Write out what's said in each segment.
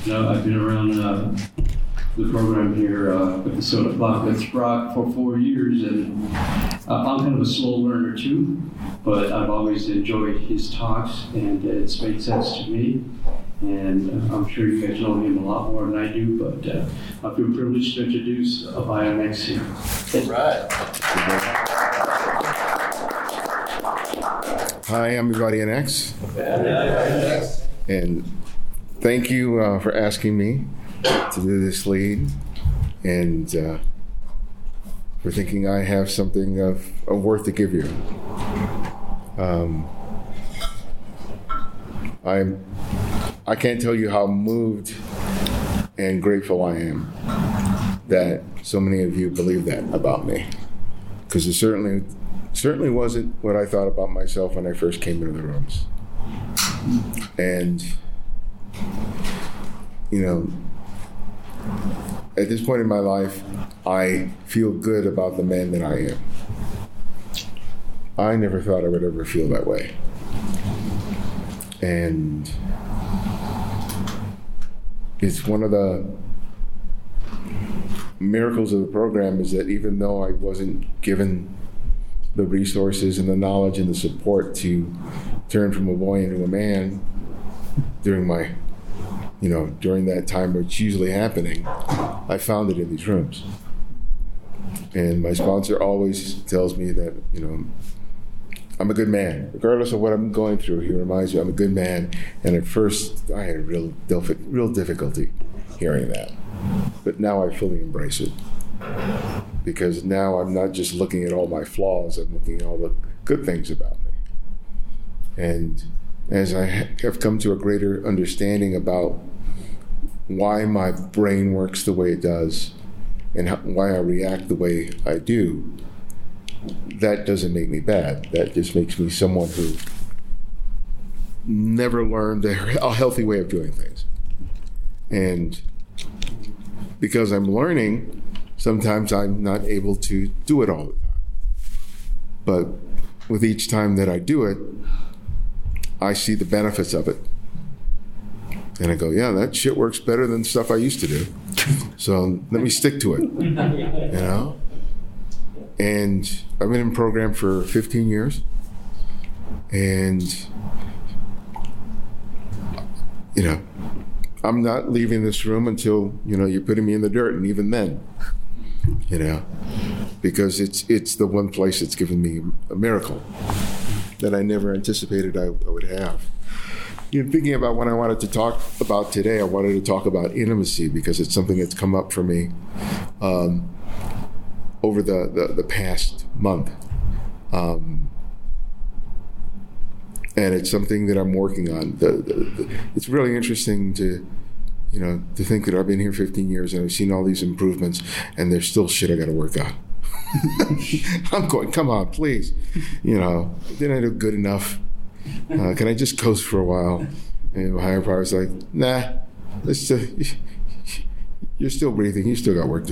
No, I've been around the program here at the Soda Block at Sprock for 4 years, and I'm kind of a slow learner too, but I've always enjoyed his talks, and it's made sense to me. And I'm sure you guys know him a lot more than I do, but I feel privileged to introduce Bionex here. All right. Hi, I'm Bionex. And thank you for asking me to do this lead, and for thinking I have something of worth to give you. I can't tell you how moved and grateful I am that so many of you believe that about me, because it certainly wasn't what I thought about myself when I first came into the rooms. And at this point in my life, I feel good about the man that I am. I never thought I would ever feel that way. And it's one of the miracles of the program is that even though I wasn't given the resources and the knowledge and the support to turn from a boy into a man during that time where it's usually happening, I found it in these rooms. And my sponsor always tells me that, I'm a good man. Regardless of what I'm going through, he reminds me I'm a good man. And at first, I had real difficulty hearing that. But now I fully embrace it. Because now I'm not just looking at all my flaws, I'm looking at all the good things about me. And as I have come to a greater understanding about why my brain works the way it does and why I react the way I do, that doesn't make me bad. That just makes me someone who never learned a healthy way of doing things. And because I'm learning, sometimes I'm not able to do it all the time. But with each time that I do it, I see the benefits of it. And I go, yeah, that shit works better than stuff I used to do. So let me stick to it, And I've been in program for 15 years. And, I'm not leaving this room until, you're putting me in the dirt. And even then, because it's the one place that's given me a miracle that I never anticipated I would have. Thinking about what I wanted to talk about today, I wanted to talk about intimacy because it's something that's come up for me over the past month. And it's something that I'm working on. It's really interesting to think that I've been here 15 years and I've seen all these improvements and there's still shit I got to work on. I'm going, come on, please. Didn't I do good enough? Can I just coast for a while? And my higher power's like, nah, you're still breathing. You still got work to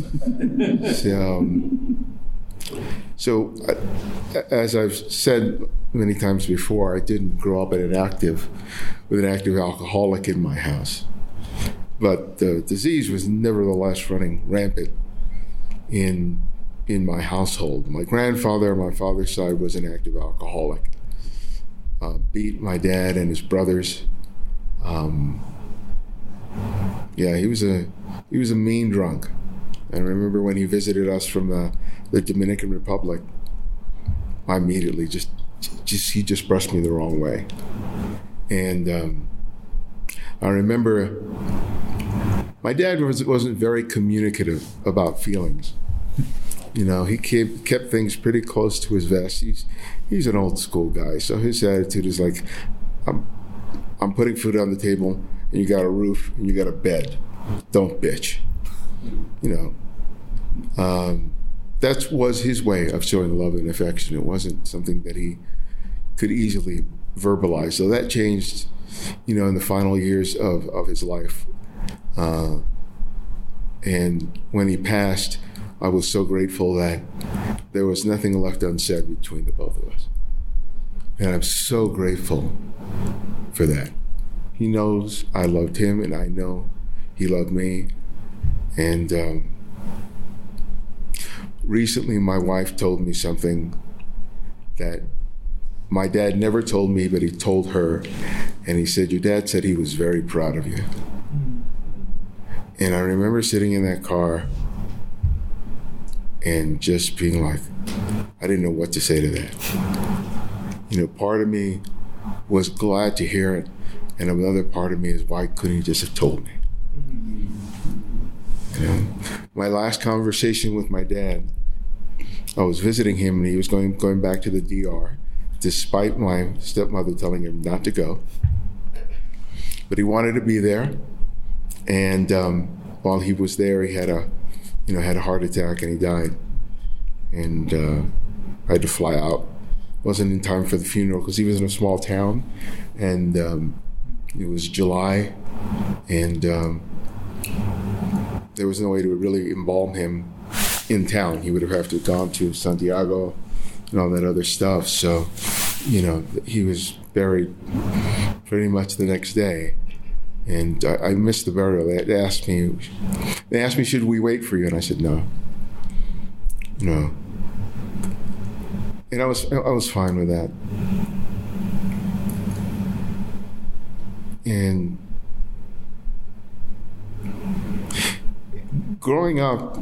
do. So, as I've said many times before, I didn't grow up with an active alcoholic in my house. But the disease was nevertheless running rampant in my household. My grandfather on my father's side was an active alcoholic. Beat my dad and his brothers. He was a mean drunk. I remember when he visited us from the Dominican Republic, I immediately he just brushed me the wrong way. And I remember my dad wasn't very communicative about feelings. He kept things pretty close to his vest. He's an old school guy, so his attitude is like, I'm putting food on the table, and you got a roof, and you got a bed. Don't bitch. That was his way of showing love and affection. It wasn't something that he could easily verbalize. So that changed, in the final years of his life. And when he passed, I was so grateful that there was nothing left unsaid between the both of us. And I'm so grateful for that. he knows I loved him, and I know he loved me. And recently my wife told me something that my dad never told me, but he told her. And he said, your dad said he was very proud of you. And I remember sitting in that car and just being like, I didn't know what to say to that. Part of me was glad to hear it, and another part of me is, why couldn't he just have told me? My last conversation with my dad, I was visiting him, and he was going back to the DR, despite my stepmother telling him not to go. But he wanted to be there, and while he was there, he had a heart attack, and he died. And I had to fly out. Wasn't in time for the funeral because he was in a small town, and it was July, and there was no way to really embalm him in town. He would have to have gone to Santiago and all that other stuff. So, he was buried pretty much the next day. And I missed the burial. They asked me, should we wait for you? And I said, no. And I was fine with that. And growing up,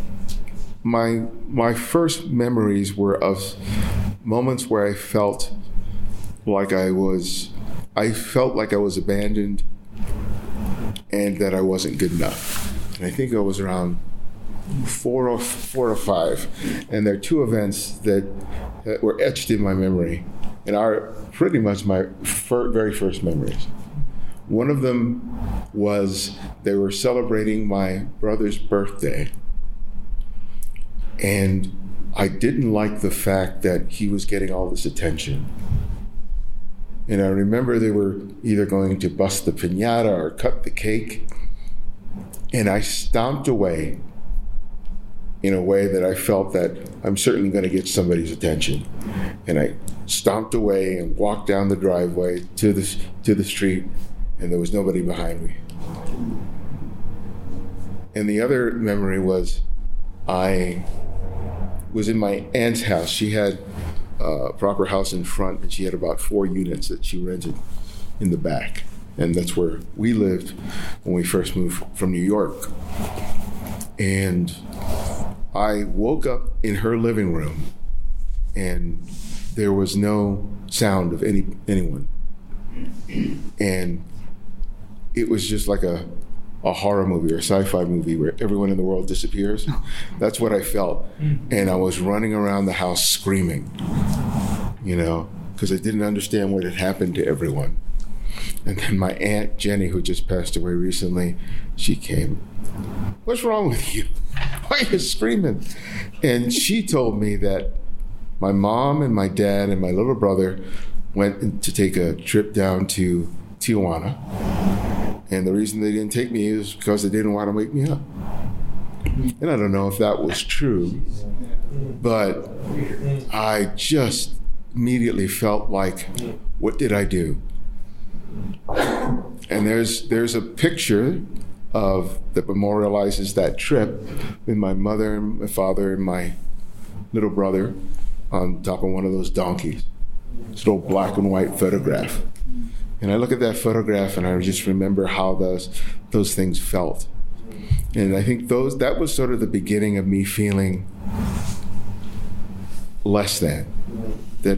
my first memories were of moments where I felt like I was abandoned and that I wasn't good enough. And I think I was around four or five. And there are two events that were etched in my memory and are pretty much my very first memories. One of them was they were celebrating my brother's birthday. And I didn't like the fact that he was getting all this attention. And I remember they were either going to bust the piñata or cut the cake. And I stomped away in a way that I felt that I'm certainly going to get somebody's attention. And I stomped away and walked down the driveway to the street, and there was nobody behind me. And the other memory was I was in my aunt's house. She had a proper house in front, and she had about 4 units that she rented in the back. And that's where we lived when we first moved from New York. And I woke up in her living room, and there was no sound of anyone. And it was just like a horror movie or a sci-fi movie where everyone in the world disappears. That's what I felt. And I was running around the house screaming, because I didn't understand what had happened to everyone. And then my Aunt Jenny, who just passed away recently, she came. What's wrong with you? Why are you screaming? And she told me that my mom and my dad and my little brother went to take a trip down to Tijuana. And the reason they didn't take me is because they didn't want to wake me up. And I don't know if that was true, but I just immediately felt like, what did I do? And there's a picture that memorializes that trip with my mother and my father and my little brother on top of one of those donkeys. It's an old black and white photograph. And I look at that photograph and I just remember how those things felt. And I think that was sort of the beginning of me feeling less than. That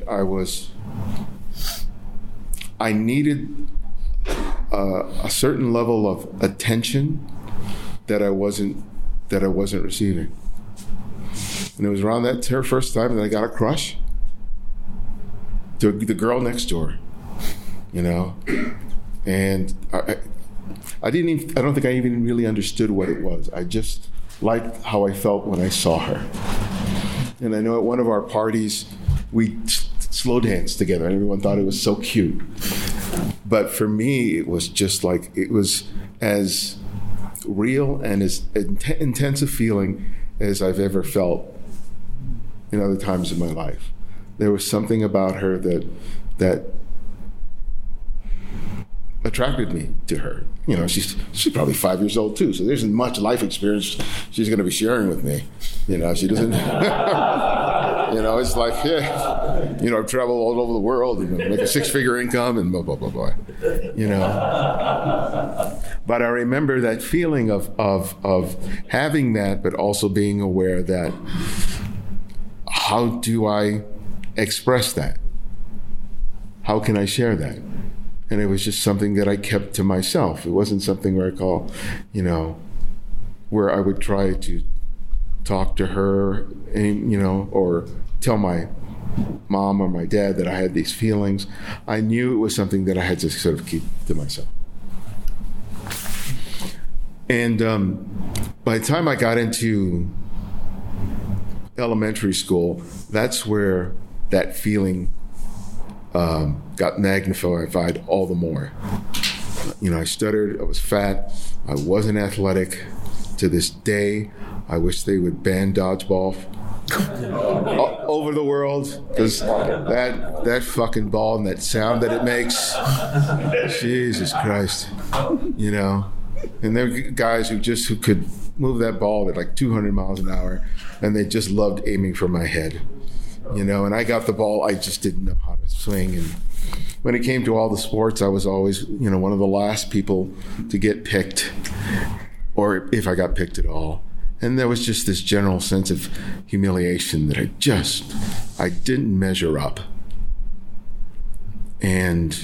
I needed a certain level of attention that I wasn't receiving. And it was around that first time that I got a crush to the girl next door, and I don't think I even really understood what it was. I just liked how I felt when I saw her. And I know at one of our parties, we slow danced together, and everyone thought it was so cute. But for me, it was just like, it was as real and as intense a feeling as I've ever felt in other times in my life. There was something about her that attracted me to her. You know, she's probably 5 years old too, so there isn't much life experience she's going to be sharing with me. You know, she doesn't. You know, it's like, yeah, you know, I've traveled all over the world and make a 6-figure income and blah blah blah blah. You know, but I remember that feeling of having that, but also being aware that how do I express that? How can I share that? And it was just something that I kept to myself. It wasn't something where I call, you know, where I would try to talk to her, and, you know, or tell my mom or my dad that I had these feelings. I knew it was something that I had to sort of keep to myself. And by the time I got into elementary school, that's where that feeling got magnified all the more. You know, I stuttered, I was fat, I wasn't athletic. To this day, I wish they would ban dodgeball over the world, because that fucking ball and that sound that it makes, Jesus Christ, you know. And there were guys who could move that ball at like 200 miles an hour, and they just loved aiming for my head. You know, and I got the ball, I just didn't know how to swing. And when it came to all the sports, I was always, you know, one of the last people to get picked, or if I got picked at all. And there was just this general sense of humiliation that I didn't measure up. And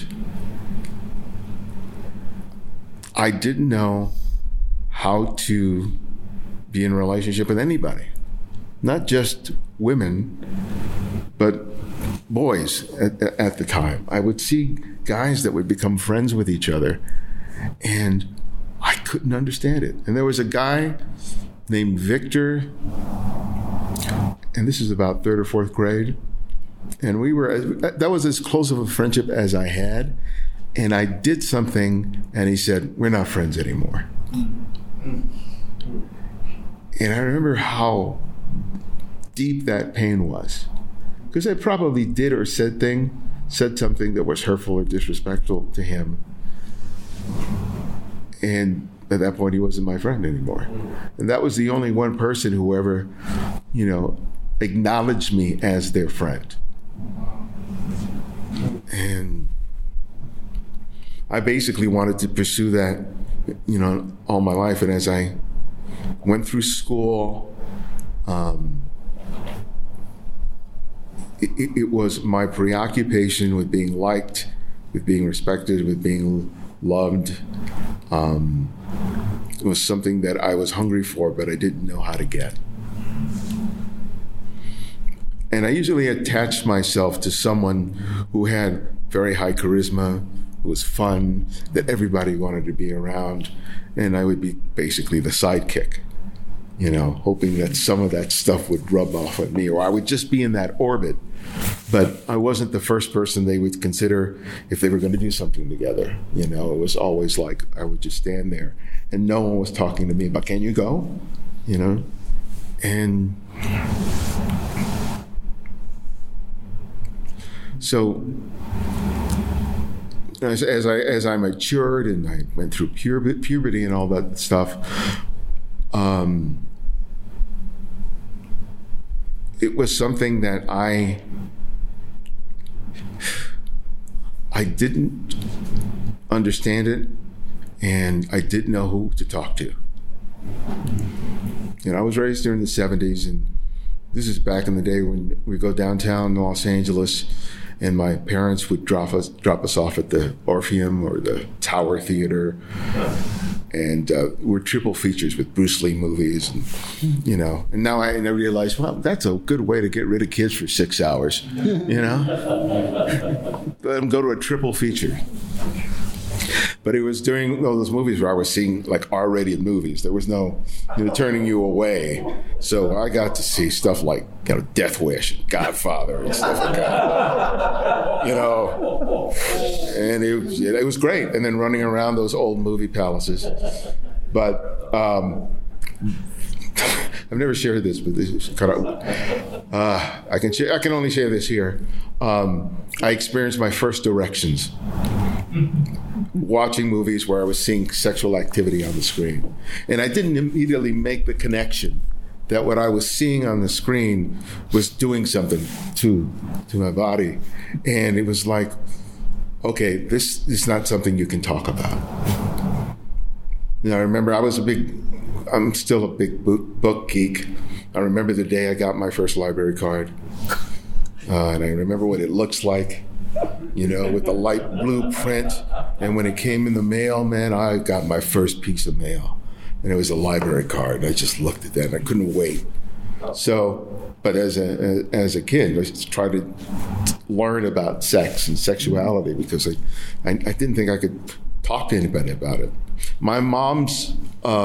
I didn't know how to be in a relationship with anybody. Not just women, but boys at the time. I would see guys that would become friends with each other, and I couldn't understand it. And there was a guy named Victor, and this is about 3rd or 4th grade, and that was as close of a friendship as I had, and I did something, and he said, "We're not friends anymore." And I remember how deep that pain was, because I probably did or said something that was hurtful or disrespectful to him, and at that point he wasn't my friend anymore. And that was the only one person who ever, you know, acknowledged me as their friend. And I basically wanted to pursue that, you know, all my life. And as I went through school, it was my preoccupation with being liked, with being respected, with being loved. It was something that I was hungry for, but I didn't know how to get. And I usually attached myself to someone who had very high charisma, who was fun, that everybody wanted to be around, and I would be basically the sidekick, you know, hoping that some of that stuff would rub off on me, or I would just be in that orbit. But I wasn't the first person they would consider if they were going to do something together. You know, it was always like I would just stand there, and no one was talking to me about, "Can you go?" You know, and so as I matured and I went through puberty and all that stuff, it was something that I didn't understand it, and I didn't know who to talk to. You know, I was raised during the 70s, and this is back in the day when we go downtown Los Angeles, and my parents would drop us off at the Orpheum or the Tower Theater, and we're triple features with Bruce Lee movies, and, you know. And now I realize, well, that's a good way to get rid of kids for 6 hours, you know. Let them go to a triple feature. But it was during those movies where I was seeing like R-rated movies. There was no, you know, turning you away. So I got to see stuff like, you know, Death Wish, Godfather, and stuff like that. You know, and it was great. And then running around those old movie palaces. But I've never shared this, but this is kind of I can only share this here. I experienced my first erections watching movies where I was seeing sexual activity on the screen. And I didn't immediately make the connection that what I was seeing on the screen was doing something to my body. And it was like, okay, this is not something you can talk about. I remember I'm still a big book geek. I remember the day I got my first library card. And I remember what it looks like, with the light blue print. And when it came in the mail, man, I got my first piece of mail. And it was a library card. And I just looked at that and I couldn't wait. So, but as a kid, I just tried to learn about sex and sexuality because I didn't think I could talk to anybody about it. My mom's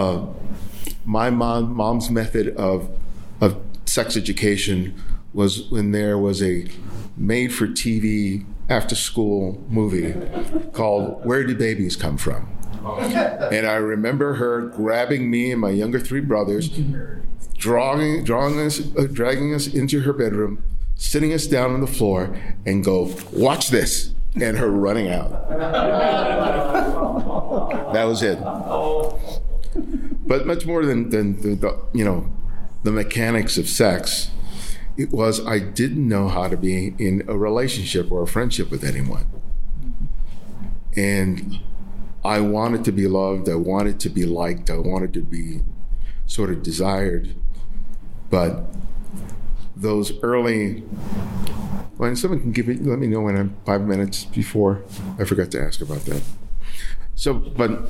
method of sex education was when there was a made-for-TV after-school movie called Where Do Babies Come From? And I remember her grabbing me and my younger three brothers, dragging us into her bedroom, sitting us down on the floor, and go, watch this, and her running out. That was it. But much more than the mechanics of sex, it was I didn't know how to be in a relationship or a friendship with anyone. And I wanted to be loved, I wanted to be liked, I wanted to be sort of desired. But those early, when someone can let me know when I'm 5 minutes before. I forgot to ask about that. So, but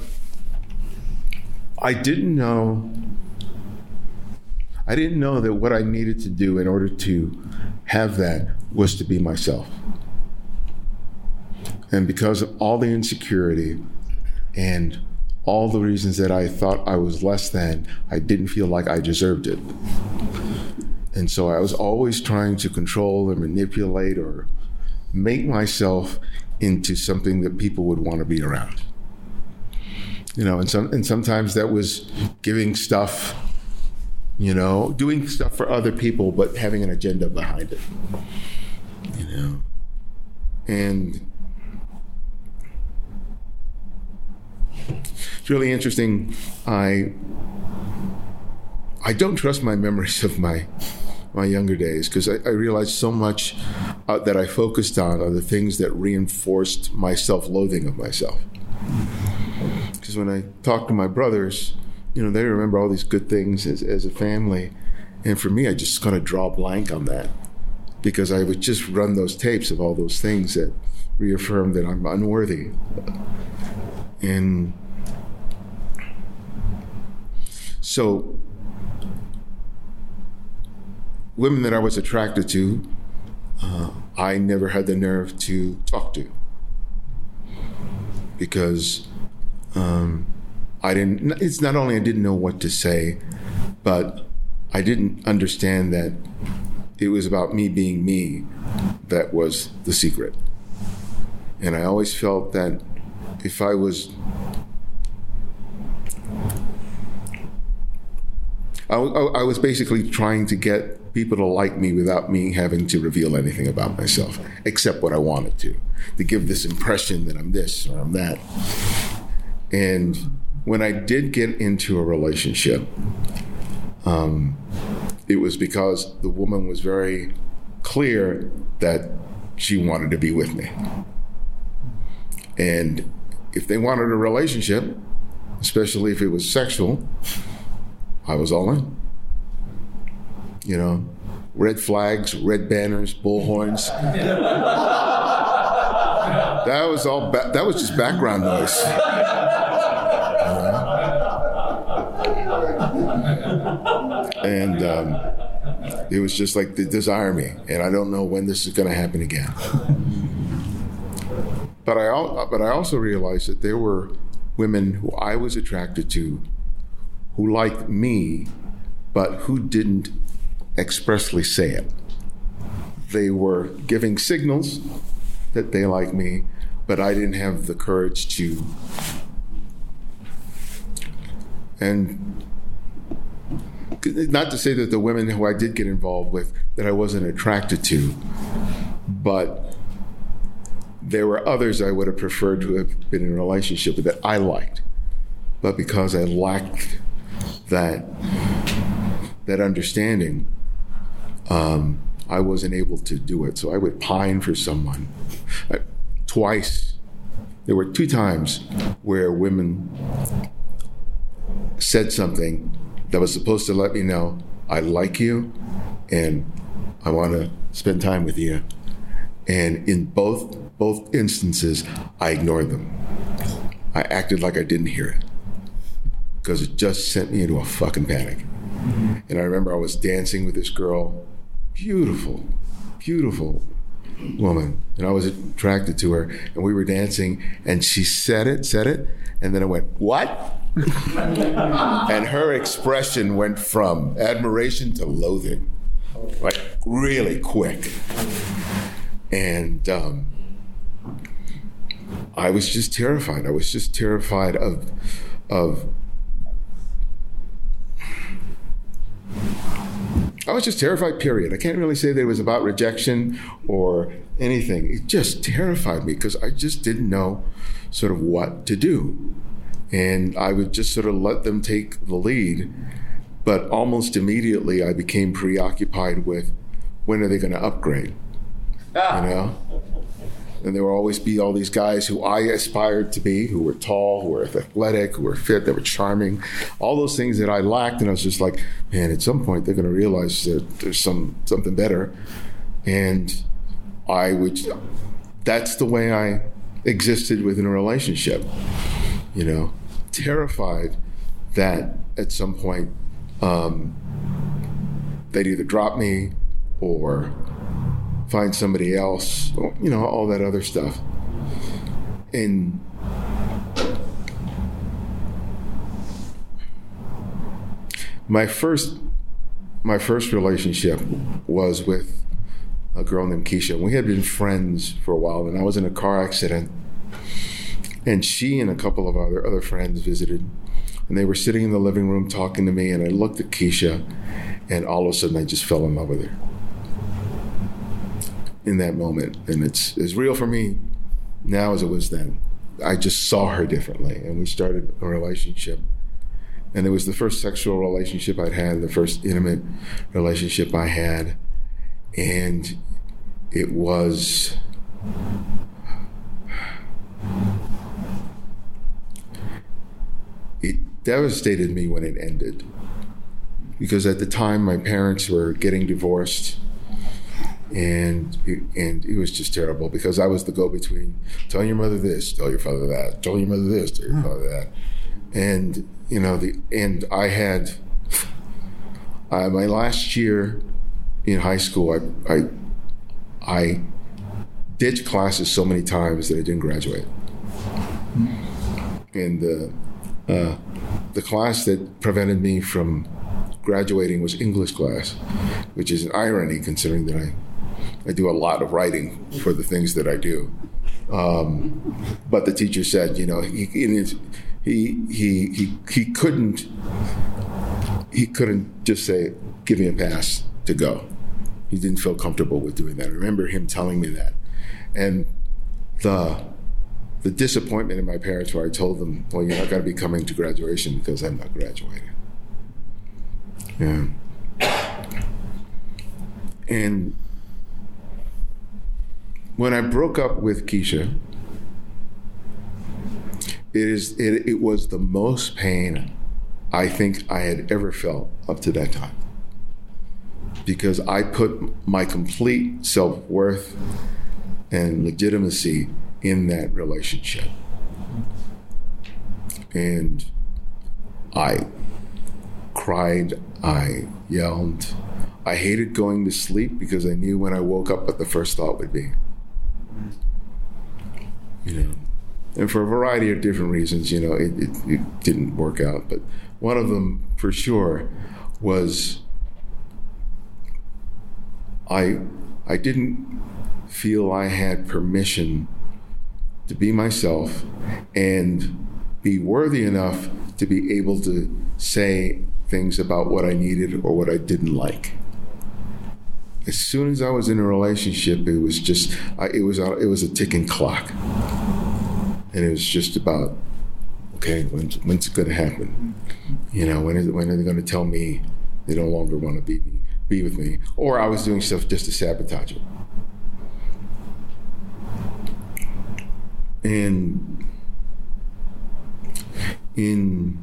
I didn't know that what I needed to do in order to have that was to be myself. And because of all the insecurity and all the reasons that I thought I was less than, I didn't feel like I deserved it. And so I was always trying to control or manipulate or make myself into something that people would want to be around. And sometimes that was giving stuff, doing stuff for other people, but having an agenda behind it. And it's really interesting. I don't trust my memories of my younger days because I realized so much that I focused on are the things that reinforced my self-loathing of myself. Because when I talk to my brothers, they remember all these good things as a family. And for me, I just kind of draw blank on that because I would just run those tapes of all those things that reaffirm that I'm unworthy. And so women that I was attracted to, I never had the nerve to talk to because it's not only I didn't know what to say, but I didn't understand that it was about me being me that was the secret. And I always felt that if I was basically trying to get people to like me without me having to reveal anything about myself, except what I wanted to give this impression that I'm this or I'm that. And when I did get into a relationship, it was because the woman was very clear that she wanted to be with me. And if they wanted a relationship, especially if it was sexual, I was all in. Red flags, red banners, bullhorns. That was all. That was just background noise. And it was just like, they desire me, and I don't know when this is going to happen again. But I also realized that there were women who I was attracted to who liked me, but who didn't expressly say it. They were giving signals that they liked me, but I didn't have the courage to. And not to say that the women who I did get involved with that I wasn't attracted to, but There were others I would have preferred to have been in a relationship with that I liked. But because I lacked that understanding, I wasn't able to do it. So I would pine for someone. Twice, there were 2 times where women said something that was supposed to let me know, I like you and I want to spend time with you. And in both instances, I ignored them. I acted like I didn't hear it because it just sent me into a fucking panic. And I remember I was dancing with this girl, beautiful, beautiful woman, and I was attracted to her, and we were dancing, and she said it, and then I went, what? And her expression went from admiration to loathing, like really quick. And I was just terrified. I was just terrified of I was just terrified, period. I can't really say that it was about rejection or anything. It just terrified me because I just didn't know sort of what to do. And I would just sort of let them take the lead. But almost immediately I became preoccupied with when are they going to upgrade, you know? And there will always be all these guys who I aspired to be, who were tall, who were athletic, who were fit, that were charming, all those things that I lacked. And I was just like, man, at some point they're going to realize that there's something better. And that's the way I existed within a relationship, you know, terrified that at some point they'd either drop me or find somebody else, or, you know, all that other stuff. And my first relationship was with a girl named Keisha. We had been friends for a while, and I was in a car accident, and she and a couple of other friends visited, and they were sitting in the living room talking to me, and I looked at Keisha, and all of a sudden I just fell in love with her in that moment. And it's as real for me now as it was then. I just saw her differently, and we started a relationship. And it was the first sexual relationship I'd had, the first intimate relationship I had. And it devastated me when it ended. Because at the time my parents were getting divorced, and it was just terrible because I was the go-between. Tell your mother this, tell your father that, tell your mother this, tell your father that. And, you know, I had, my last year in high school, I ditched classes so many times that I didn't graduate. And the class that prevented me from graduating was English class, which is an irony considering that I do a lot of writing for the things that I do. But the teacher said, you know, he couldn't just say, give me a pass to go. He didn't feel comfortable with doing that. I remember him telling me that. And the disappointment in my parents where I told them, well, you're not going to be coming to graduation because I'm not graduating. Yeah. And when I broke up with Keisha, it was the most pain I think I had ever felt up to that time. Because I put my complete self-worth and legitimacy in that relationship. And I cried, I yelled. I hated going to sleep because I knew when I woke up what the first thought would be. You know, and for a variety of different reasons, you know, it didn't work out. But one of them, for sure, was I didn't feel I had permission to be myself and be worthy enough to be able to say things about what I needed or what I didn't like. as soon as I was in a relationship, it was just, it was a ticking clock. And it was just about, okay, when's it going to happen? You know, when are they going to tell me they no longer want to be with me? Or I was doing stuff just to sabotage it. And in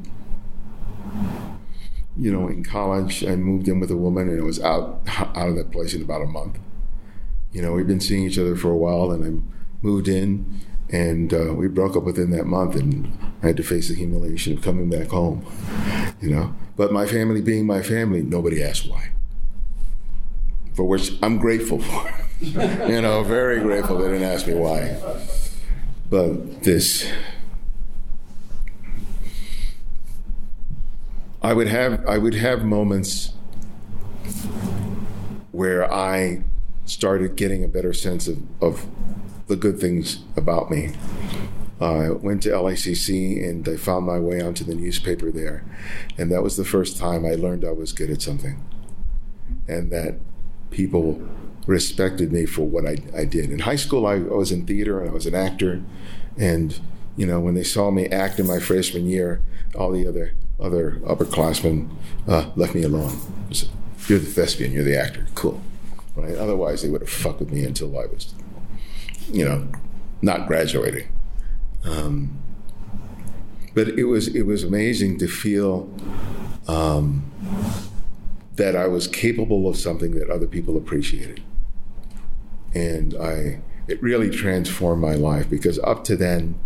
college, I moved in with a woman, and I was out of that place in about a month. You know, we'd been seeing each other for a while, and I moved in, and we broke up within that month, and I had to face the humiliation of coming back home, you know. But my family being my family, nobody asked why, for which I'm grateful for. You know, very grateful they didn't ask me why. But this, I would have moments where I started getting a better sense of the good things about me. I went to LACC and I found my way onto the newspaper there. And that was the first time I learned I was good at something. And that people respected me for what I did. In high school, I was in theater and I was an actor. And, you know, when they saw me act in my freshman year, all the other upperclassmen left me alone. Said, "You're the thespian, you're the actor, cool." Right? Otherwise, they would have fucked with me until I was, you know, not graduating. But it was amazing to feel that I was capable of something that other people appreciated. And it really transformed my life, because up to then,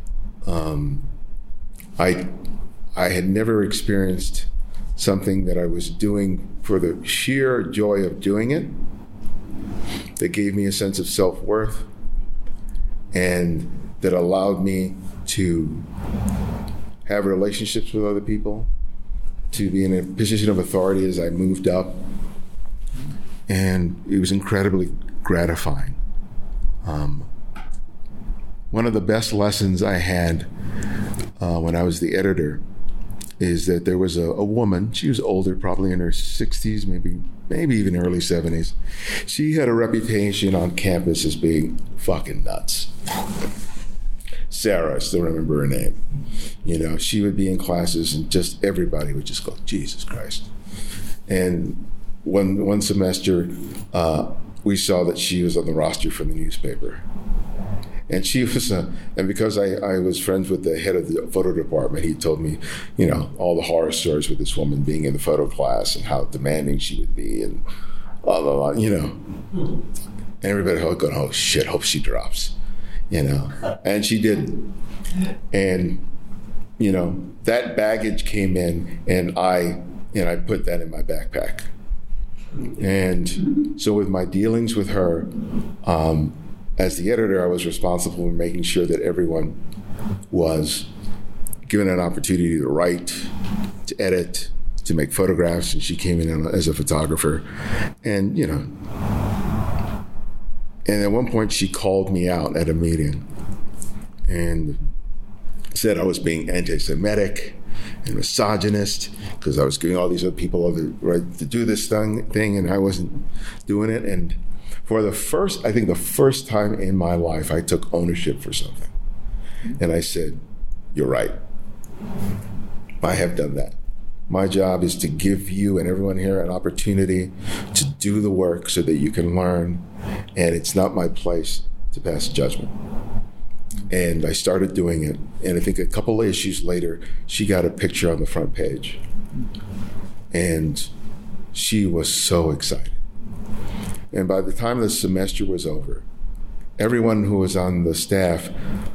I had never experienced something that I was doing for the sheer joy of doing it, that gave me a sense of self-worth, and that allowed me to have relationships with other people, to be in a position of authority as I moved up. And it was incredibly gratifying. One of the best lessons I had when I was the editor is that there was a woman. She was older, probably in her 60s, maybe even early 70s. She had a reputation on campus as being fucking nuts. Sarah, I still remember her name. You know, she would be in classes and just everybody would just go, Jesus Christ. And one semester, we saw that she was on the roster for the newspaper. And she was, and because I was friends with the head of the photo department, he told me, you know, all the horror stories with this woman being in the photo class and how demanding she would be and blah, blah, blah, you know. And everybody was going, oh shit, hope she drops, you know. And she didn't. And, you know, that baggage came in, and I put that in my backpack. And so with my dealings with her, as the editor, I was responsible for making sure that everyone was given an opportunity to write, to edit, to make photographs, and she came in as a photographer. And, you know, and at one point she called me out at a meeting and said I was being anti-Semitic and misogynist because I was giving all these other people the right to do this thing, and I wasn't doing it. And for the first time in my life, I took ownership for something. And I said, you're right. I have done that. My job is to give you and everyone here an opportunity to do the work so that you can learn. And it's not my place to pass judgment. And I started doing it. And I think a couple of issues later, she got a picture on the front page. And she was so excited. And by the time the semester was over, everyone who was on the staff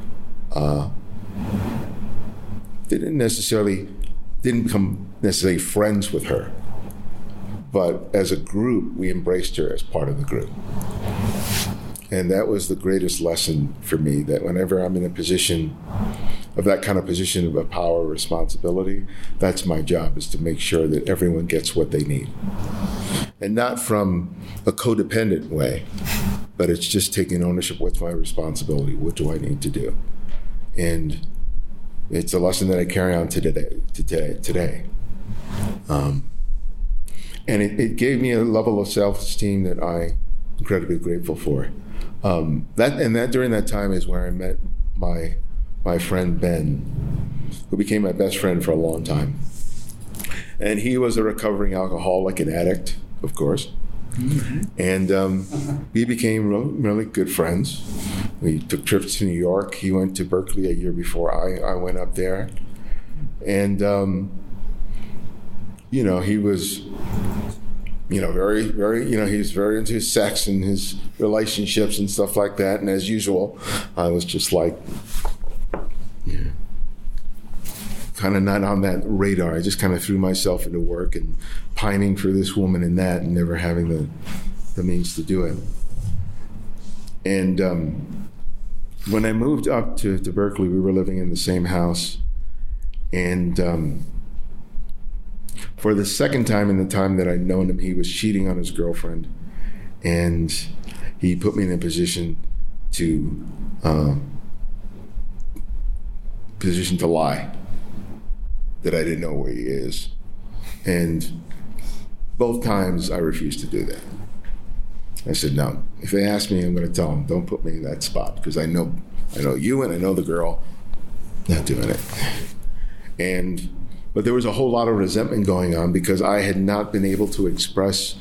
didn't become necessarily friends with her. But as a group, we embraced her as part of the group. And that was the greatest lesson for me, that whenever I'm in a position of that kind of position of a power or responsibility, that's my job, is to make sure that everyone gets what they need. And not from a codependent way, but it's just taking ownership. What's my responsibility? What do I need to do? And it's a lesson that I carry on to today. And it gave me a level of self-esteem that I'm incredibly grateful for. During that time is where I met my friend Ben, who became my best friend for a long time. And he was a recovering alcoholic and addict, of course. Mm-hmm. And we became really good friends. We took trips to New York. He went to Berkeley a year before I went up there. And, he was, very, very, he was very into his sex and his relationships and stuff like that. And as usual, I was just like, kind of not on that radar. I just kind of threw myself into work and pining for this woman and that, and never having the means to do it. And when I moved up to Berkeley, we were living in the same house. And for the second time in the time that I'd known him, he was cheating on his girlfriend. And he put me in a position to lie, that I didn't know where he is. And both times I refused to do that. I said, no, if they ask me, I'm going to tell them, don't put me in that spot, because I know you and I know the girl. Not doing it. But there was a whole lot of resentment going on because I had not been able to express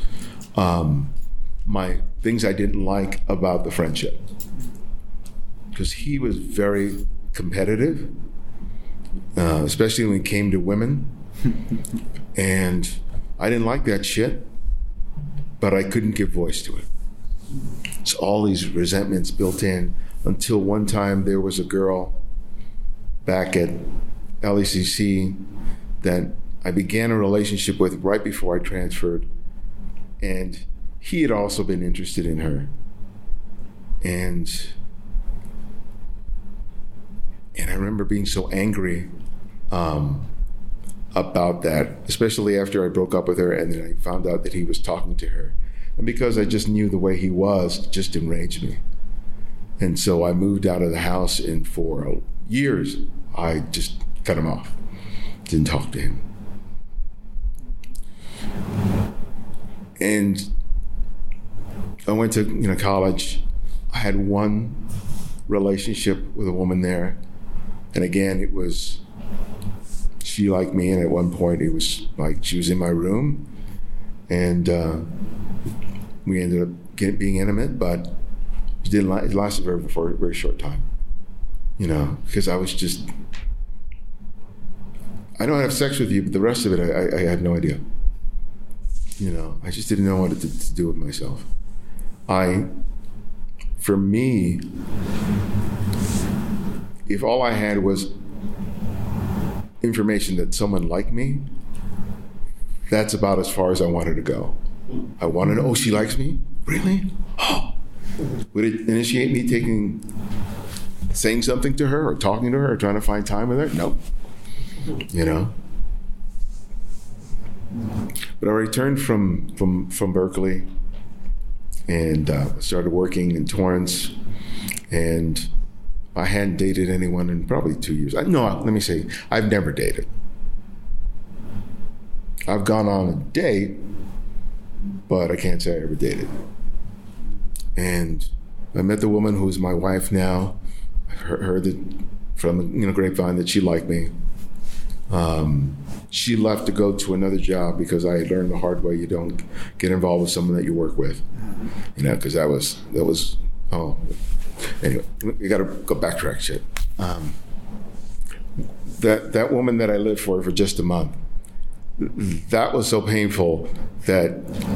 my things I didn't like about the friendship. Because he was very competitive, especially when it came to women. And I didn't like that shit, but I couldn't give voice to it. So all these resentments built in until one time there was a girl back at LECC that I began a relationship with right before I transferred. And he had also been interested in her. And I remember being so angry about that, especially after I broke up with her and then I found out that he was talking to her. And because I just knew the way he was, it just enraged me. And so I moved out of the house, and for years, I just cut him off. Didn't talk to him. And I went to college. I had one relationship with a woman there. And again, it was, she liked me, and at one point it was like she was in my room, and we ended up being intimate, but it lasted for a very short time, because I was just, I know I have sex with you, but the rest of it, I had no idea. I just didn't know what to do with myself. For me, if all I had was information that someone liked me, that's about as far as I wanted to go. I wanted to know, she likes me? Really? Oh. Would it initiate me saying something to her or talking to her or trying to find time with her? No. But I returned from Berkeley and started working in Torrance, and I hadn't dated anyone in probably 2 years. Let me say, I've never dated. I've gone on a date, but I can't say I ever dated. And I met the woman who's my wife now. I heard that from grapevine that she liked me. She left to go to another job because I had learned the hard way you don't get involved with someone that you work with. Because that was anyway, we got to go backtrack shit. That woman that I lived for just a month, that was so painful that,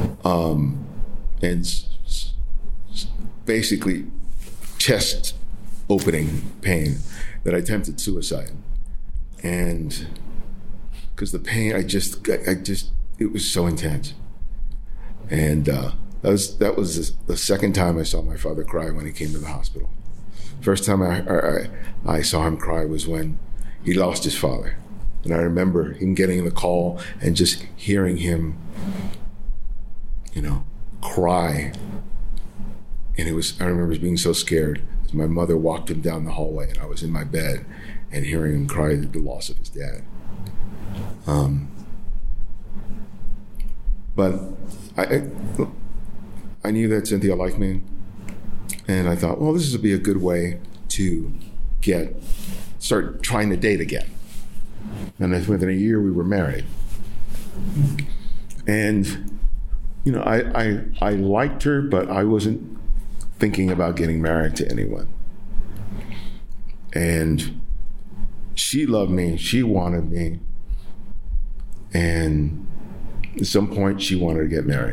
and basically chest opening pain, that I attempted suicide. And because the pain, I just, it was so intense. And that was the second time I saw my father cry when he came to the hospital. First time I saw him cry was when he lost his father. And I remember him getting the call and just hearing him, cry. And I remember being so scared. My mother walked him down the hallway, and I was in my bed and hearing him cry the loss of his dad. But I knew that Cynthia liked me, and I thought, well, this would be a good way to start trying to date again. And within a year, we were married. And, you know, I liked her, but I wasn't thinking about getting married to anyone. And she loved me, she wanted me, and at some point she wanted to get married.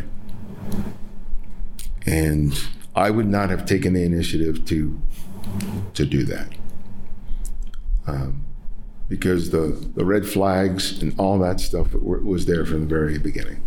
And I would not have taken the initiative to do that. Because the red flags and all that stuff was there from the very beginning.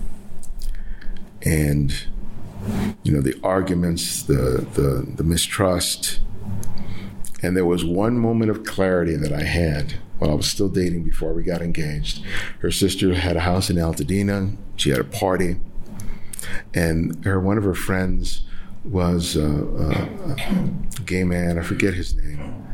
And, you know, the arguments, the mistrust. And there was one moment of clarity that I had while I was still dating before we got engaged. Her sister had a house in Altadena. She had a party. And one of her friends was a gay man. I forget his name.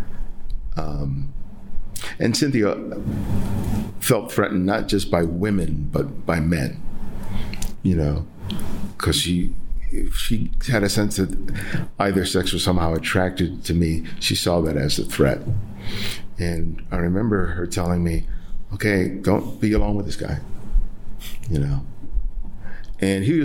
And Cynthia felt threatened not just by women, but by men, you know, because she had a sense that either sex was somehow attracted to me. She saw that as a threat. And I remember her telling me, okay, don't be alone with this guy, you know. And he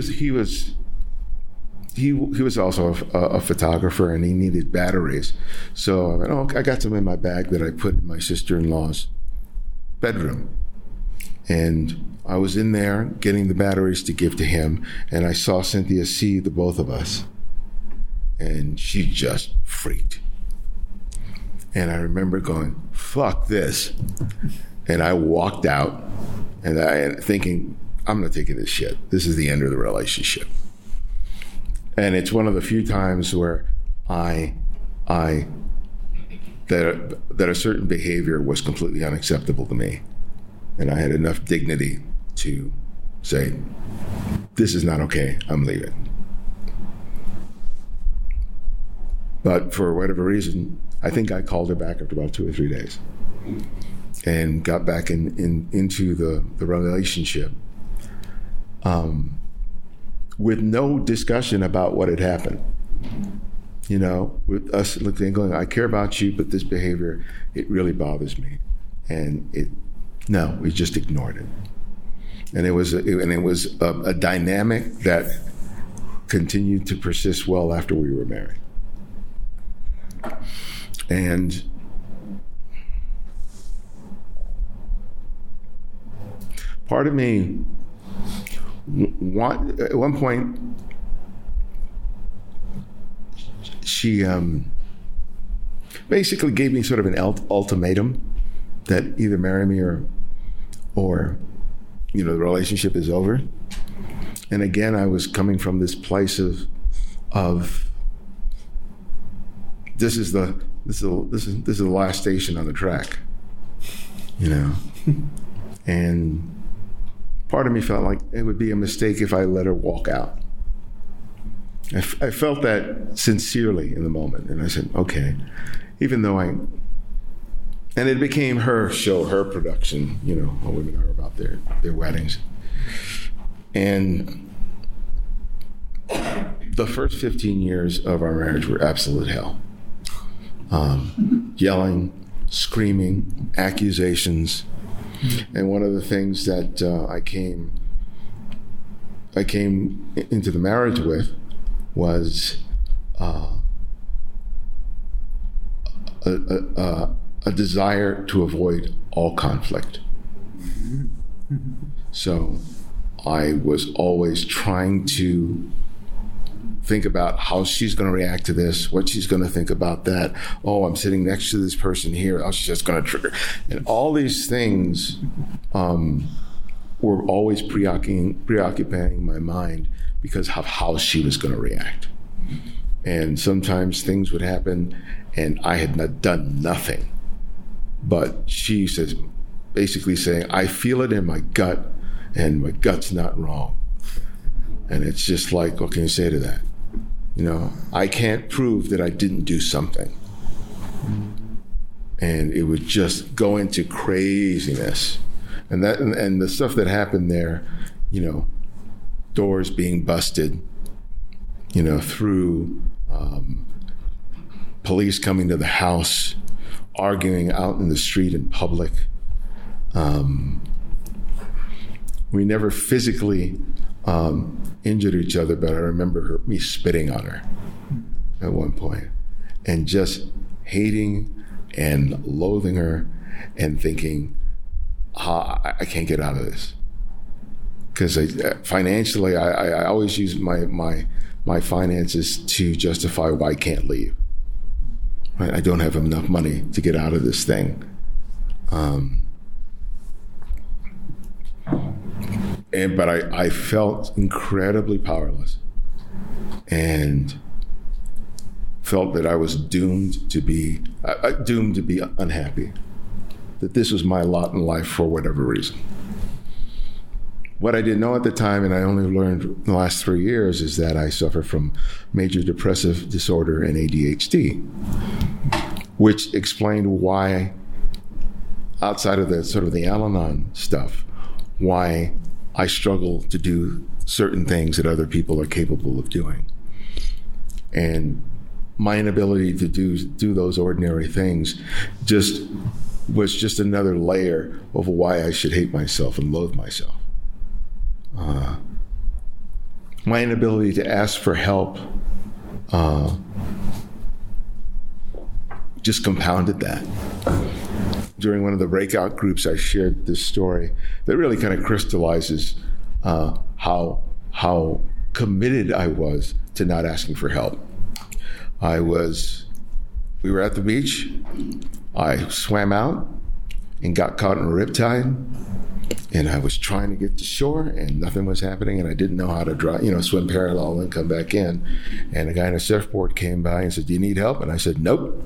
was also a photographer, and he needed batteries. So I went, I got some in my bag that I put in my sister-in-law's bedroom. And I was in there getting the batteries to give to him, and I saw Cynthia see the both of us. And she just freaked. And I remember going, fuck this. And I walked out, and thinking, I'm not taking this shit. This is the end of the relationship. And it's one of the few times where that a certain behavior was completely unacceptable to me. And I had enough dignity to say, this is not okay, I'm leaving. But for whatever reason, I think I called her back after about 2 or 3 days and got back into the relationship. With no discussion about what had happened. You know, with us looking and going, I care about you, but this behavior, it really bothers me. And we just ignored it. And it was a dynamic that continued to persist well after we were married. And part of me, at one point, she basically gave me sort of an ultimatum that either marry me or you know, the relationship is over. And again, I was coming from this place of this is the last station on the track, you know. And part of me felt like it would be a mistake if I let her walk out. I felt that sincerely in the moment, and I said, okay, even though and it became her show, her production, you know, how women are about their weddings. And the first 15 years of our marriage were absolute hell. Yelling, screaming, accusations. And one of the things that I came into the marriage with was a desire to avoid all conflict. So I was always trying to think about how she's going to react to this, what she's going to think about that. Oh, I'm sitting next to this person here. Oh, she's just going to trigger. And all these things were always preoccupying my mind because of how she was going to react. And sometimes things would happen and I had not done nothing. But she says, basically saying, I feel it in my gut and my gut's not wrong. And it's just like, what can you say to that? You know, I can't prove that I didn't do something. And it would just go into craziness. And the stuff that happened there, you know, doors being busted, through police coming to the house, arguing out in the street in public. We never physically injured each other, but I remember me spitting on her at one point and just hating and loathing her and thinking, I can't get out of this. Because financially, I always use my finances to justify why I can't leave. Right? I don't have enough money to get out of this thing. But I felt incredibly powerless and felt that I was doomed to be unhappy, that this was my lot in life for whatever reason. What I didn't know at the time, and I only learned in the last 3 years, is that I suffer from major depressive disorder and ADHD, which explained why, outside of the sort of the Al-Anon stuff, why I struggle to do certain things that other people are capable of doing. And my inability to do those ordinary things was just another layer of why I should hate myself and loathe myself. My inability to ask for help just compounded that. During one of the breakout groups, I shared this story that really kind of crystallizes how committed I was to not asking for help. We were at the beach. I swam out and got caught in a riptide, and I was trying to get to shore, and nothing was happening, and I didn't know how to swim parallel and come back in. And a guy on a surfboard came by and said, "Do you need help?" And I said, "Nope."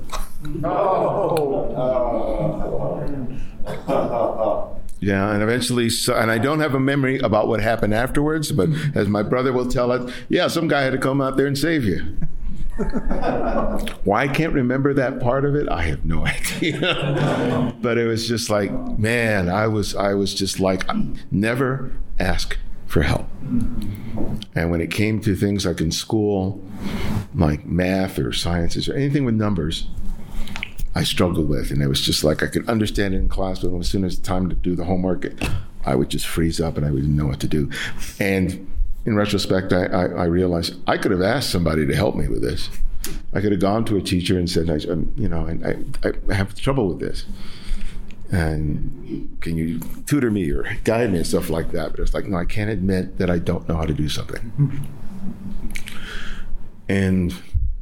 Yeah, and eventually, and I don't have a memory about what happened afterwards, but as my brother will tell it, yeah, some guy had to come out there and save you. Why I can't remember that part of it, I have no idea. But it was just like, man, I was just like, never ask for help. And when it came to things like in school, like math or sciences or anything with numbers, I struggled with. And it was just like I could understand it in class, but as soon as time to do the homework, I would just freeze up and I wouldn't know what to do. And in retrospect, I realized I could have asked somebody to help me with this. I could have gone to a teacher and said, I have trouble with this. And can you tutor me or guide me and stuff like that? But it's like, no, I can't admit that I don't know how to do something. And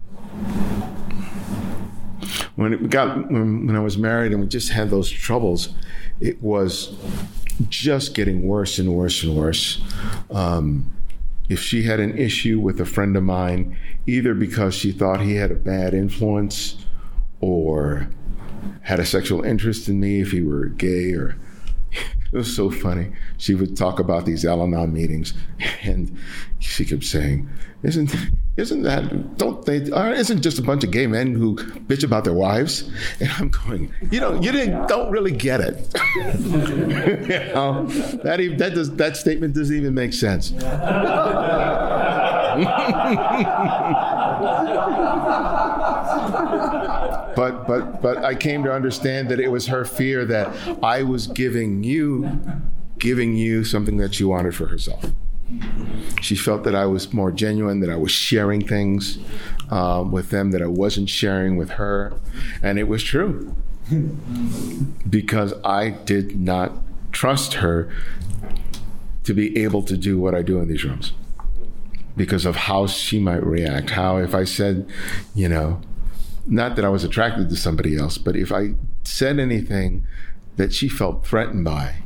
when I was married and we just had those troubles, it was just getting worse and worse and worse. If she had an issue with a friend of mine, either because she thought he had a bad influence or had a sexual interest in me if he were gay, or it was so funny. She would talk about these Al-Anon meetings, and she kept saying, isn't just a bunch of gay men who bitch about their wives? And I'm going, don't really get it. That statement doesn't even make sense. But I came to understand that it was her fear that I was giving you something that she wanted for herself. She felt that I was more genuine, that I was sharing things with them that I wasn't sharing with her. And it was true. Because I did not trust her to be able to do what I do in these rooms. Because of how she might react. How if I said, not that I was attracted to somebody else, but if I said anything that she felt threatened by,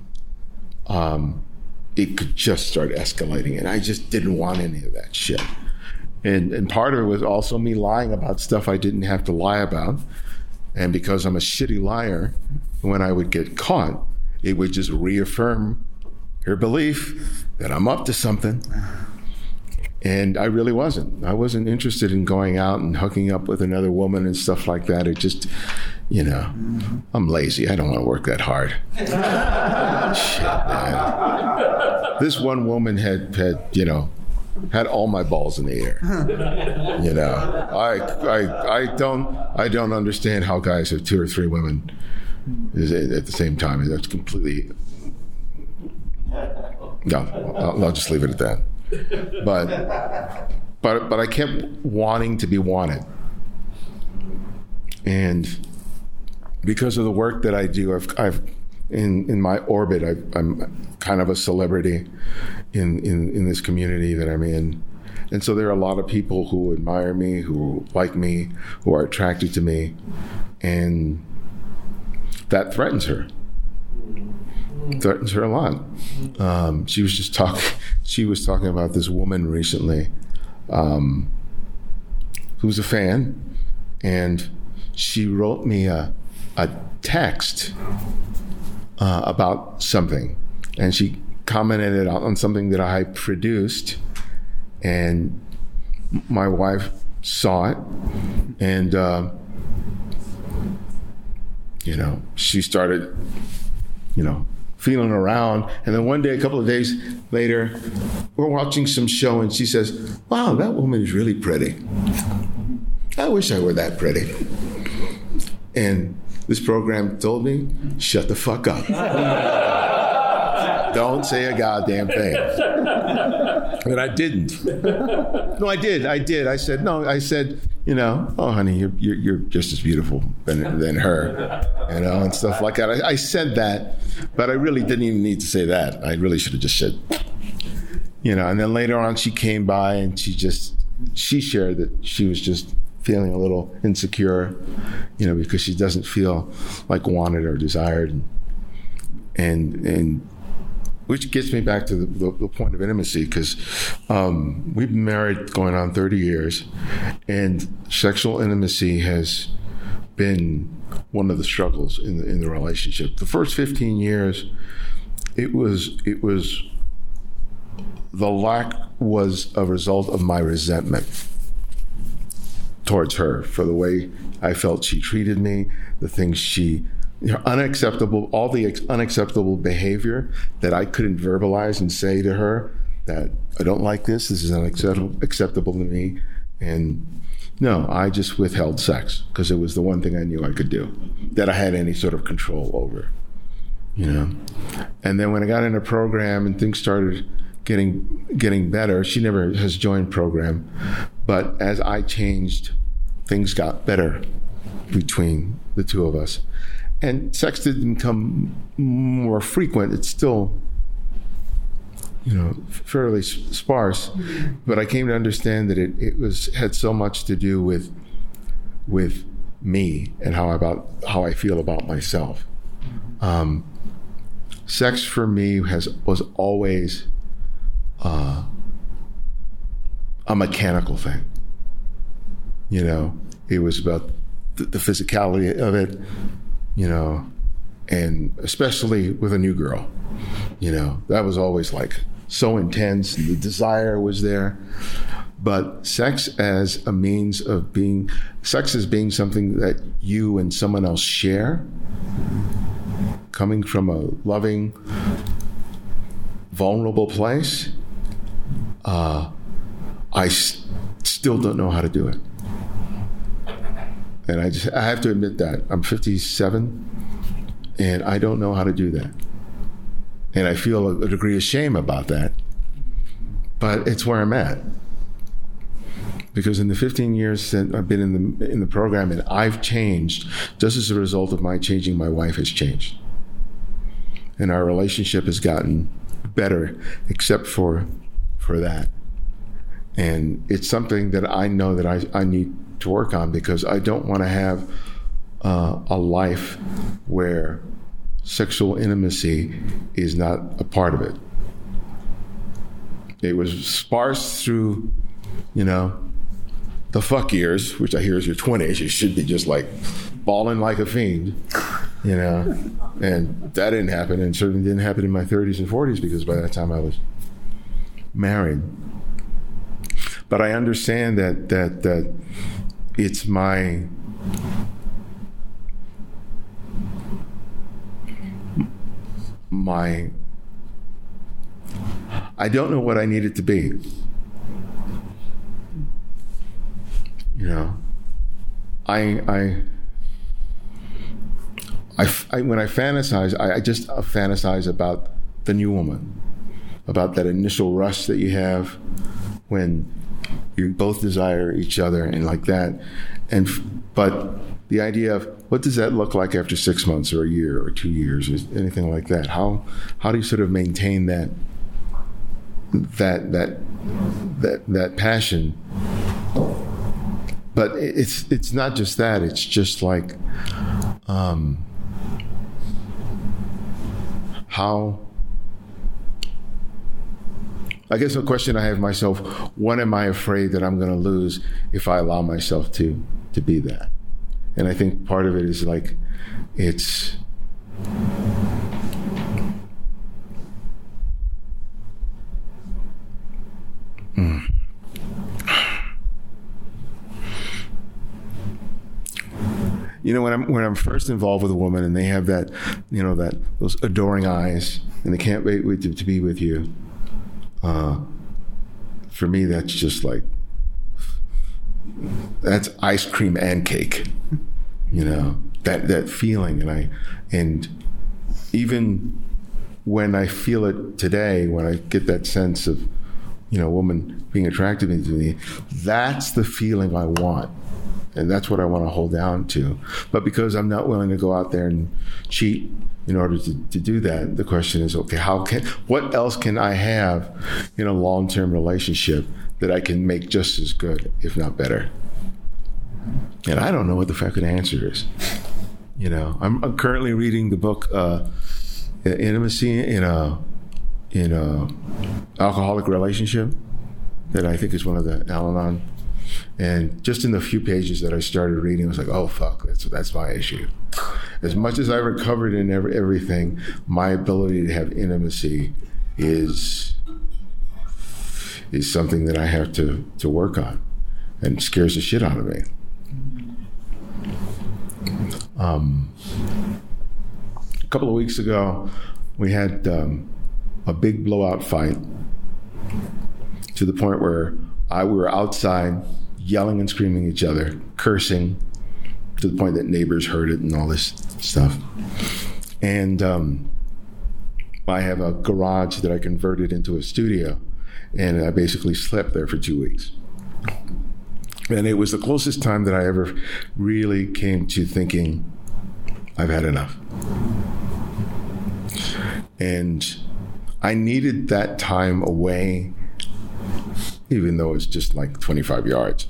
it could just start escalating, and I just didn't want any of that shit. And part of it was also me lying about stuff I didn't have to lie about. And because I'm a shitty liar, when I would get caught, it would just reaffirm her belief that I'm up to something. And I really wasn't. I wasn't interested in going out and hooking up with another woman and stuff like that. It just, I'm lazy. I don't want to work that hard. Shit, man. this one woman had had all my balls in the air. I don't understand how guys have 2 or 3 women at the same time. That's completely. No, I'll just leave it at that. But I kept wanting to be wanted, and because of the work that I do, I've in my orbit, I'm kind of a celebrity in this community that I'm in. And so there are a lot of people who admire me, who like me, who are attracted to me, and that threatens her. Threatens her a lot. She was talking about this woman recently, who's a fan, and she wrote me a text about something, and she commented on something that I produced, and my wife saw it, and she started feeling around, and then one day, a couple of days later, we're watching some show, and she says, "Wow, that woman is really pretty. I wish I were that pretty." And this program told me, "Shut the fuck up. Don't say a goddamn thing." But I didn't. No, I did. I said, "Oh, honey, you're just as beautiful than her," and stuff like that. I said that, but I really didn't even need to say that. I really should have just said, And then later on, she came by and she shared that she was just feeling a little insecure, because she doesn't feel like wanted or desired, and which gets me back to the point of intimacy, because we've been married going on 30 years, and sexual intimacy has been one of the struggles in the relationship. The first 15 years, it was the lack was a result of my resentment towards her for the way I felt she treated me, the things she, unacceptable, all the unacceptable behavior that I couldn't verbalize and say to her that I don't like this is unacceptable to me. And no, I just withheld sex because it was the one thing I knew I could do, that I had any sort of control over, And then when I got in a program and things started getting better, she never has joined program, but as I changed, things got better between the two of us. And sex didn't become more frequent. It's still, fairly sparse. But I came to understand that it had so much to do with me and how I feel about myself. Sex for me was always a mechanical thing. It was about the physicality of it, and especially with a new girl, that was always like so intense, and the desire was there. But sex as being something that you and someone else share, coming from a loving, vulnerable place, I still don't know how to do it. And I have to admit that. I'm 57, and I don't know how to do that. And I feel a degree of shame about that. But it's where I'm at. Because in the 15 years that I've been in the program, and I've changed, just as a result of my changing, my wife has changed. And our relationship has gotten better, except for that. And it's something that I know that I need to work on, because I don't want to have a life where sexual intimacy is not a part of it. It was sparse through, the fuck years, which I hear is your 20s. You should be just like balling like a fiend, and that didn't happen, and certainly didn't happen in my 30s and 40s, because by that time I was married. But I understand that it's my I don't know what I need it to be. You know, I when I fantasize, I just fantasize about the new woman, about that initial rush that you have when you both desire each other and like that. But the idea of what does that look like after 6 months or a year or 2 years or anything like that? How do you sort of maintain that passion? But it's not just that. It's just like how. I guess the question I have myself: what am I afraid that I'm going to lose if I allow myself to be that? And I think part of it is like it's. You know, when I'm first involved with a woman and they have that, you know, those adoring eyes and they can't wait to be with you, for me that's just like, that's ice cream and cake, you know, that feeling. And even when I feel it today, when I get that sense of, you know, a woman being attracted to me, that's the feeling I want. And that's what I want to hold down to. But because I'm not willing to go out there and cheat in order to do that, the question is, okay, what else can I have in a long-term relationship that I can make just as good, if not better? And I don't know what the fucking answer is. You know, I'm currently reading the book Intimacy in a Alcoholic Relationship, that I think is one of the Al-Anon. And just in the few pages that I started reading, I was like, oh, fuck, that's my issue. As much as I recovered in everything, my ability to have intimacy is something that I have to work on, and it scares the shit out of me. A couple of weeks ago, we had a big blowout fight to the point where we were outside yelling and screaming at each other, cursing, to the point that neighbors heard it and all this stuff. And I have a garage that I converted into a studio, and I basically slept there for 2 weeks. And it was the closest time that I ever really came to thinking, I've had enough. And I needed that time away, even though it's just like 25 yards.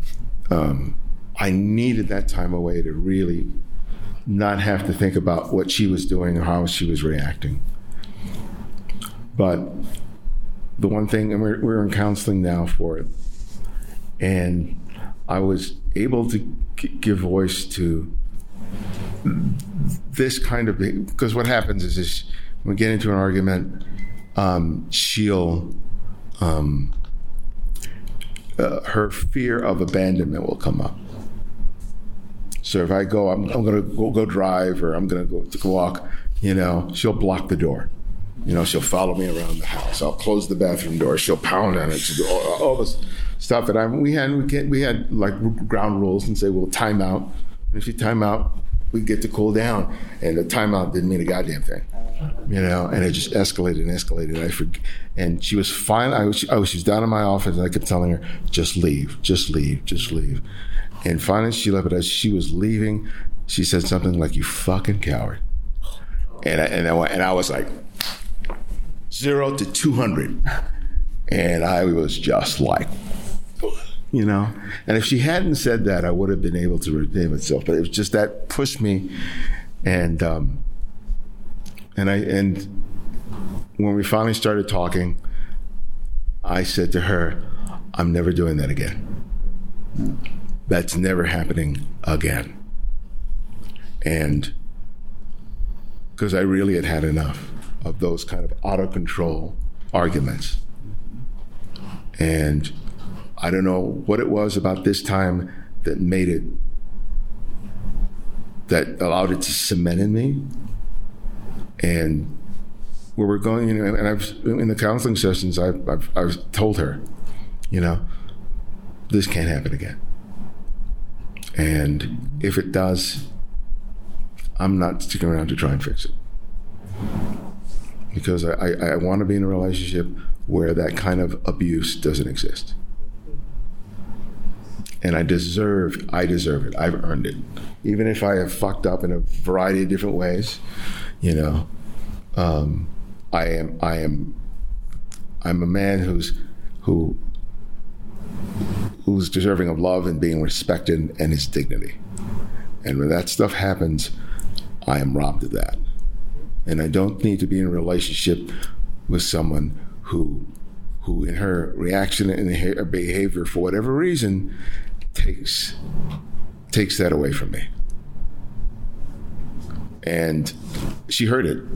I needed that time away to really not have to think about what she was doing or how she was reacting. But the one thing, and we're in counseling now for it, and I was able to give voice to this kind of, because what happens is this, when we get into an argument, she'll, her fear of abandonment will come up. So if I go, I'm going to go drive, or I'm going to go walk, you know, she'll block the door. You know, she'll follow me around the house. I'll close the bathroom door. She'll pound on it. She'll do all this stuff that we had like ground rules and say, well, time out. And if you time out, we get to cool down. And the timeout didn't mean a goddamn thing. You know, and it just escalated and escalated. And she was fine. She was down in my office, and I kept telling her, just leave, just leave, just leave. And finally she left, but as she was leaving, she said something like, you fucking coward. And I was like, 0 to 200. And I was just like, you know. And if she hadn't said that, I would have been able to redeem myself. But it was just that pushed me. And when we finally started talking, I said to her, I'm never doing that again. That's never happening again. And because I really had enough of those kind of out-of-control arguments. And I don't know what it was about this time that allowed it to cement in me. And where we're going, and I've in the counseling sessions, I've told her, this can't happen again. And if it does, I'm not sticking around to try and fix it. Because I want to be in a relationship where that kind of abuse doesn't exist. And I deserve it. I've earned it. Even if I have fucked up in a variety of different ways, I'm a man who's deserving of love and being respected and his dignity. And when that stuff happens, I am robbed of that. And I don't need to be in a relationship with someone who in her reaction and her behavior, for whatever reason, takes that away from me. And she heard it.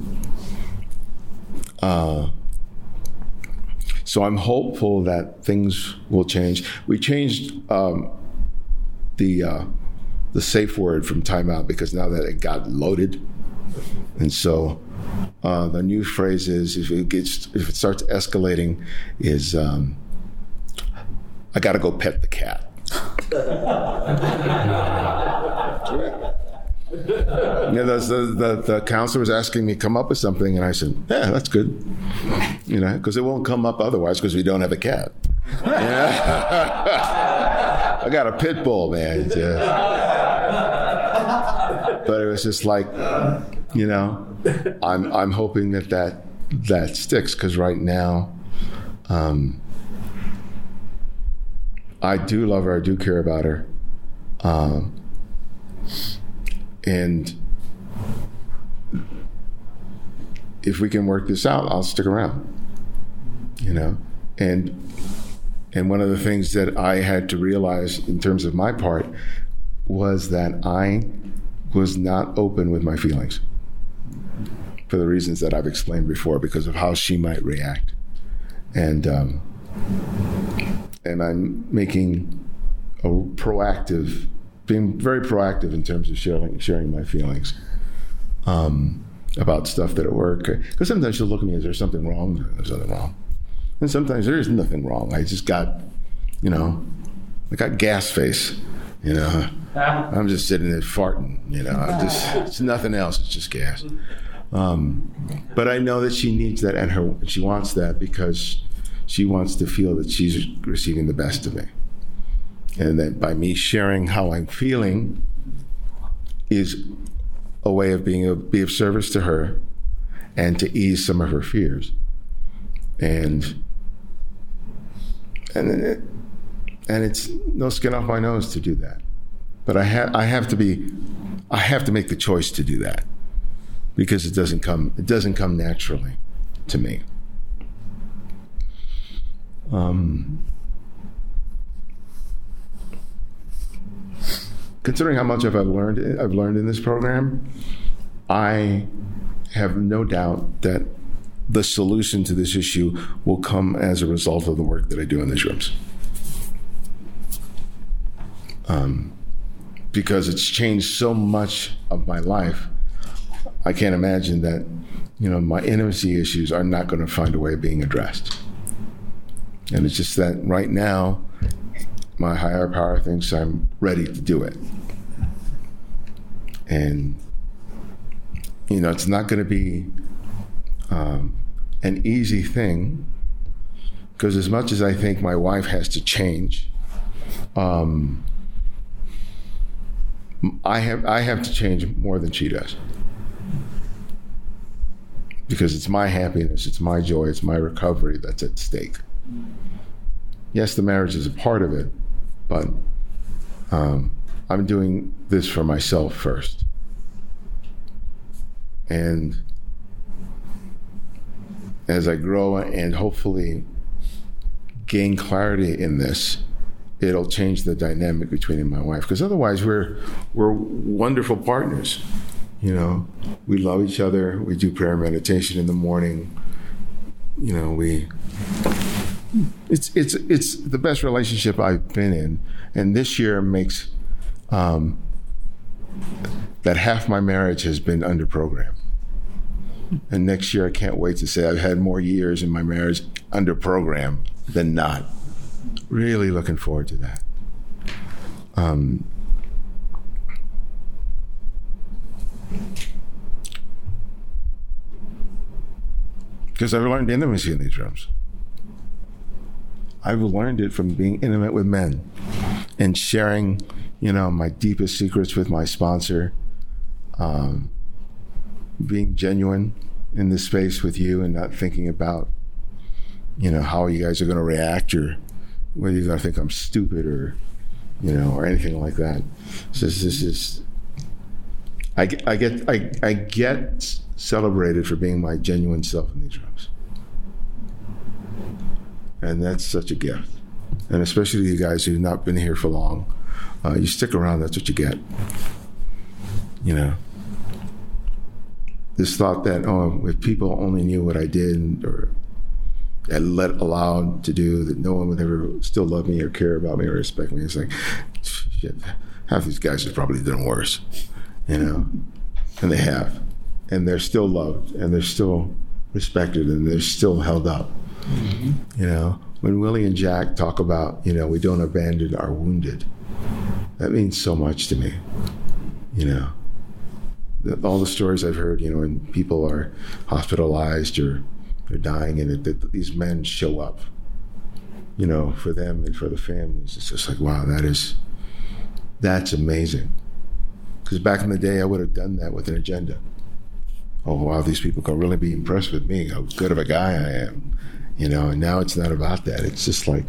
So I'm hopeful that things will change. We changed the safe word from timeout because now that it got loaded, and so the new phrase is if it starts escalating is I got to go pet the cat. The counselor was asking me to come up with something, and I said, "Yeah, that's good," because it won't come up otherwise because we don't have a cat. I got a pit bull, man. But it was just like, I'm hoping that sticks because right now, I do love her. I do care about her. And if we can work this out, I'll stick around, And one of the things that I had to realize in terms of my part was that I was not open with my feelings for the reasons that I've explained before, because of how she might react. And I'm making being very proactive in terms of sharing my feelings about stuff that at work. Because sometimes she'll look at me, is there something wrong? There's nothing wrong. And sometimes there is nothing wrong. I just got, I got gas face, I'm just sitting there farting, it's nothing else, it's just gas. But I know that she needs that, and she wants that because she wants to feel that she's receiving the best of me. And that by me sharing how I'm feeling is a way of be of service to her and to ease some of her fears. And it's no skin off my nose to do that. But I have to make the choice to do that because it doesn't come naturally to me. Considering how much I've learned in this program, I have no doubt that the solution to this issue will come as a result of the work that I do in these rooms. Because it's changed so much of my life, I can't imagine that, my intimacy issues are not going to find a way of being addressed. And it's just that right now, my higher power thinks I'm ready to do it. And, it's not going to be an easy thing, because as much as I think my wife has to change, I have to change more than she does. Because it's my happiness, it's my joy, it's my recovery that's at stake. Yes, the marriage is a part of it, but I'm doing this for myself first. And as I grow and hopefully gain clarity in this, it'll change the dynamic between me and my wife. Because otherwise, we're wonderful partners. We love each other. We do prayer and meditation in the morning. It's the best relationship I've been in, and this year makes that half my marriage has been under program. And next year, I can't wait to say I've had more years in my marriage under program than not. Really looking forward to that. Because I've learned intimacy in these rooms. I've learned it from being intimate with men and sharing, my deepest secrets with my sponsor, being genuine in this space with you and not thinking about, how you guys are going to react or whether you're going to think I'm stupid or, or anything like that. So this is, I get celebrated for being my genuine self in these rooms. And that's such a gift. And especially you guys who've not been here for long, you stick around, that's what you get. This thought that, if people only knew what I did or allowed to do, that no one would ever still love me or care about me or respect me. It's like, shit, half these guys have probably done worse, and they have. And they're still loved and they're still respected and they're still held up. Mm-hmm. When Willie and Jack talk about, we don't abandon our wounded, that means so much to me. All the stories I've heard, when people are hospitalized or they're dying and that these men show up, for them and for the families. It's just like, wow, that's amazing. Because back in the day, I would have done that with an agenda. Oh, wow, these people can really be impressed with me, how good of a guy I am. And now it's not about that. It's just like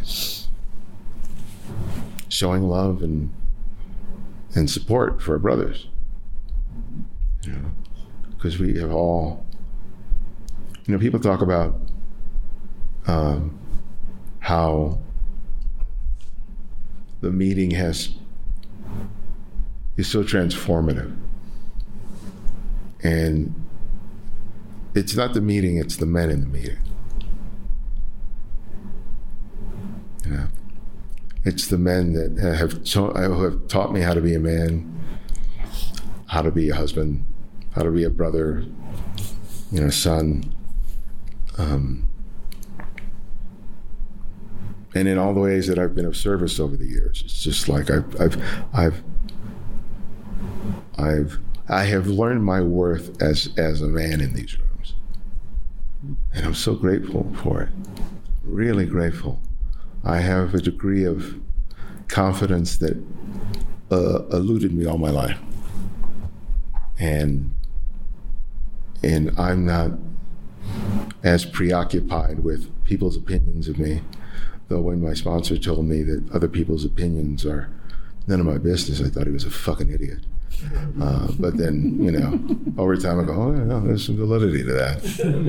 showing love and support for our brothers. Because we have all, people talk about how the meeting is so transformative. And it's not the meeting, it's the men in the meeting. It's the men that have taught me how to be a man, how to be a husband, how to be a brother, son. And in all the ways that I've been of service over the years, it's just like I have learned my worth as a man in these rooms. And I'm so grateful for it. Really grateful. I have a degree of confidence that eluded me all my life. And I'm not as preoccupied with people's opinions of me, though when my sponsor told me that other people's opinions are none of my business, I thought he was a fucking idiot. But then, over time I go, oh, yeah, there's some validity to that.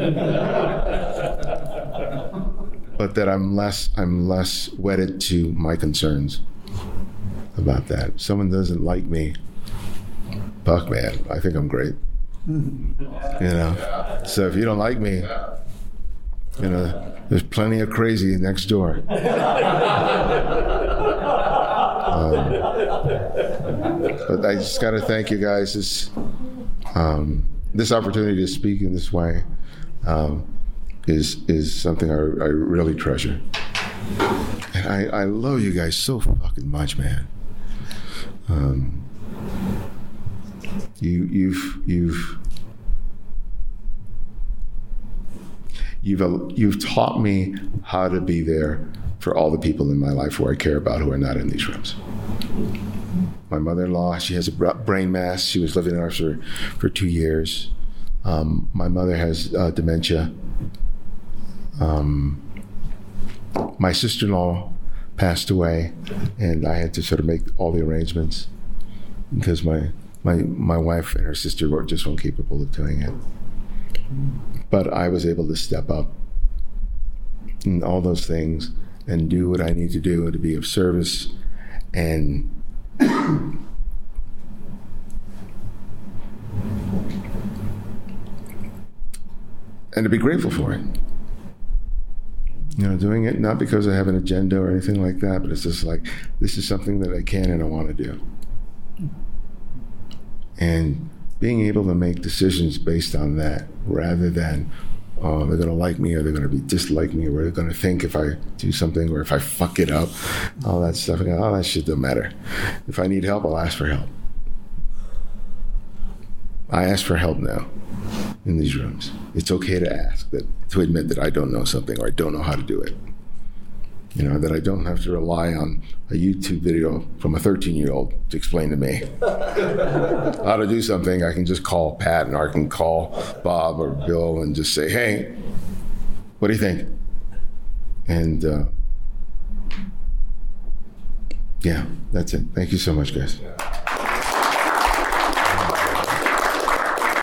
But that I'm less wedded to my concerns about that. If someone doesn't like me, fuck, man, I think I'm great. So if you don't like me, there's plenty of crazy next door. But I just got to thank you guys. This opportunity to speak in this way is something I really treasure. And I love you guys so fucking much, man. You've taught me how to be there for all the people in my life who I care about who are not in these rooms. My mother-in-law, she has a brain mass. She was living in ours for 2 years. My mother has dementia. My sister-in-law passed away, and I had to sort of make all the arrangements because my wife and her sister were just incapable of doing it. But I was able to step up in all those things and do what I need to do to be of service and to be grateful for it. Doing it not because I have an agenda or anything like that, but it's just like, this is something that I can and I want to do. And being able to make decisions based on that rather than they're going to like me or they're going to dislike me or what they're going to think if I do something or if I fuck it up, all that stuff. All that shit don't matter. If I need help, I'll ask for help. I ask for help now in these rooms. It's okay to ask, to admit that I don't know something or I don't know how to do it. You know, that I don't have to rely on a YouTube video from a 13-year-old to explain to me how to do something. I can just call Pat or I can call Bob or Bill and just say, hey, what do you think? And yeah, that's it. Thank you so much, guys.